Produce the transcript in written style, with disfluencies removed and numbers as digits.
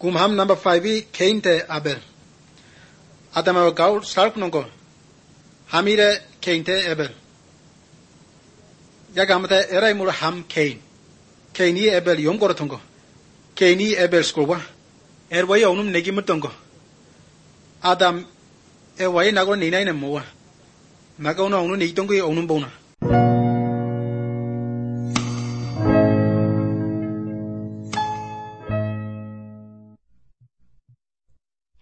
Kumham number 5 Cain te Abel. Adama gaul stark nongo. Hamire Cain te Abel. Yagamate erai mur ham Cain. Caini Abel yom gorotongo. Caini Abel skurwa. Erway onum negimutongo. Adam eway nago nina in moa. Nagono onu nitongo onum bona.